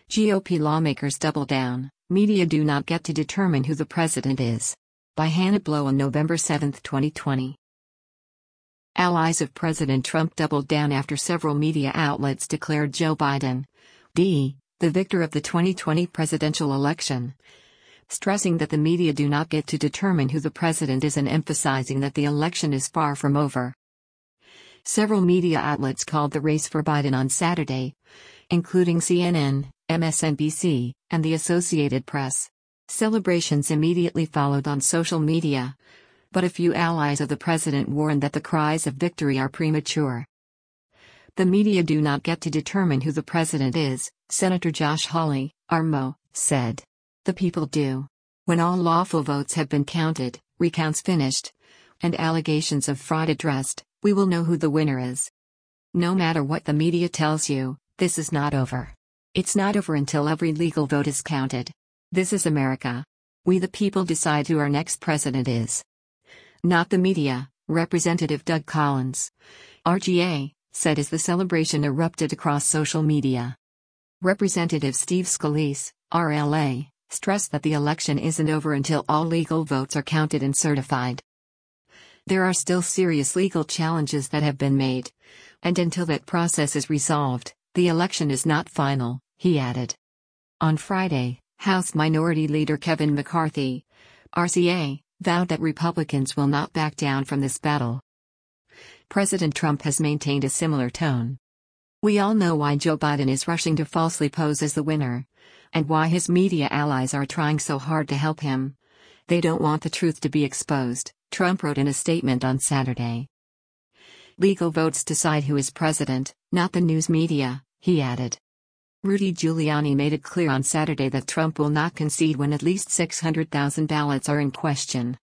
GOP lawmakers double down, media do not get to determine who the president is. By Hannah Blow on November 7, 2020. Allies of President Trump doubled down after several media outlets declared Joe Biden, the victor of the 2020 presidential election, stressing that the media do not get to determine who the president is and emphasizing that the election is far from over. Several media outlets called the race for Biden on Saturday, including CNN, MSNBC, and the Associated Press. Celebrations immediately followed on social media, but a few allies of the president warned that the cries of victory are premature. The media do not get to determine who the president is, Senator Josh Hawley, RMO, said. The people do. When all lawful votes have been counted, recounts finished, and allegations of fraud addressed, we will know who the winner is. No matter what the media tells you, this is not over. It's not over until every legal vote is counted. This is America. We the people decide who our next president is. Not the media, Representative Doug Collins, RGA, said as the celebration erupted across social media. Representative Steve Scalise, RLA, stressed that the election isn't over until all legal votes are counted and certified. There are still serious legal challenges that have been made, and until that process is resolved, the election is not final, he added. On Friday, House Minority Leader Kevin McCarthy, RCA, vowed that Republicans will not back down from this battle. President Trump has maintained a similar tone. We all know why Joe Biden is rushing to falsely pose as the winner, and why his media allies are trying so hard to help him. They don't want the truth to be exposed, Trump wrote in a statement on Saturday. Legal votes decide who is president, not the news media, he added. Rudy Giuliani made it clear on Saturday that Trump will not concede when at least 600,000 ballots are in question.